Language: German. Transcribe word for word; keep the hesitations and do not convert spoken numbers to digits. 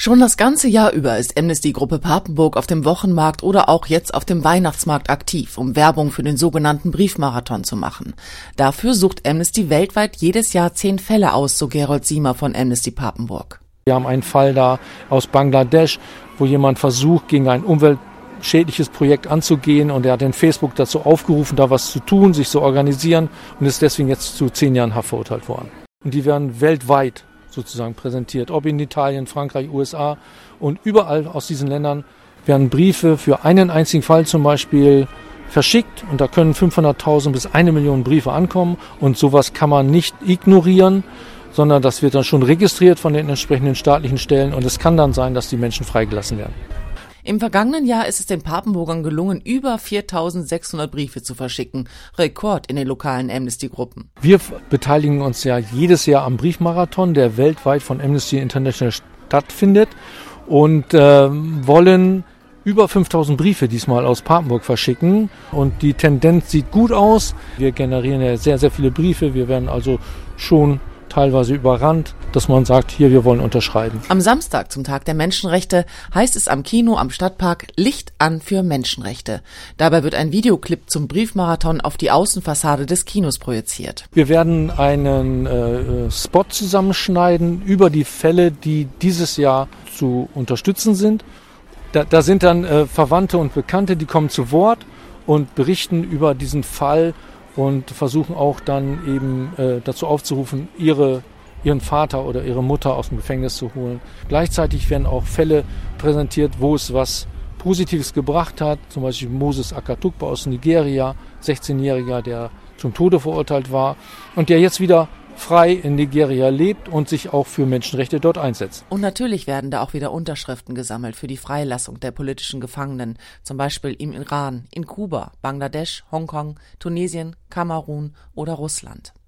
Schon das ganze Jahr über ist Amnesty-Gruppe Papenburg auf dem Wochenmarkt oder auch jetzt auf dem Weihnachtsmarkt aktiv, um Werbung für den sogenannten Briefmarathon zu machen. Dafür sucht Amnesty weltweit jedes Jahr zehn Fälle aus, so Gerold Siemer von Amnesty Papenburg. Wir haben einen Fall da aus Bangladesch, wo jemand versucht, gegen ein umweltschädliches Projekt anzugehen, und er hat in Facebook dazu aufgerufen, da was zu tun, sich zu organisieren, und ist deswegen jetzt zu zehn Jahren Haft verurteilt worden. Und die werden weltweit sozusagen präsentiert, ob in Italien, Frankreich, U S A, und überall aus diesen Ländern werden Briefe für einen einzigen Fall zum Beispiel verschickt, und da können fünfhunderttausend bis eine Million Briefe ankommen, und sowas kann man nicht ignorieren, sondern das wird dann schon registriert von den entsprechenden staatlichen Stellen, und es kann dann sein, dass die Menschen freigelassen werden. Im vergangenen Jahr ist es den Papenburgern gelungen, über viertausendsechshundert Briefe zu verschicken. Rekord in den lokalen Amnesty-Gruppen. Wir beteiligen uns ja jedes Jahr am Briefmarathon, der weltweit von Amnesty International stattfindet, und äh, wollen über fünftausend Briefe diesmal aus Papenburg verschicken. Und die Tendenz sieht gut aus. Wir generieren ja sehr, sehr viele Briefe. Wir werden also schon teilweise überrannt, dass man sagt, hier, wir wollen unterschreiben. Am Samstag, zum Tag der Menschenrechte, heißt es am Kino am Stadtpark Licht an für Menschenrechte. Dabei wird ein Videoclip zum Briefmarathon auf die Außenfassade des Kinos projiziert. Wir werden einen äh, Spot zusammenschneiden über die Fälle, die dieses Jahr zu unterstützen sind. Da, da sind dann äh, Verwandte und Bekannte, die kommen zu Wort und berichten über diesen Fall und versuchen auch dann eben äh, dazu aufzurufen, ihre, ihren Vater oder ihre Mutter aus dem Gefängnis zu holen. Gleichzeitig werden auch Fälle präsentiert, wo es was Positives gebracht hat. Zum Beispiel Moses Akatukpa aus Nigeria, sechzehnjähriger, der zum Tode verurteilt war und der jetzt wieder frei in Nigeria lebt und sich auch für Menschenrechte dort einsetzt. Und natürlich werden da auch wieder Unterschriften gesammelt für die Freilassung der politischen Gefangenen, zum Beispiel im Iran, in Kuba, Bangladesch, Hongkong, Tunesien, Kamerun oder Russland.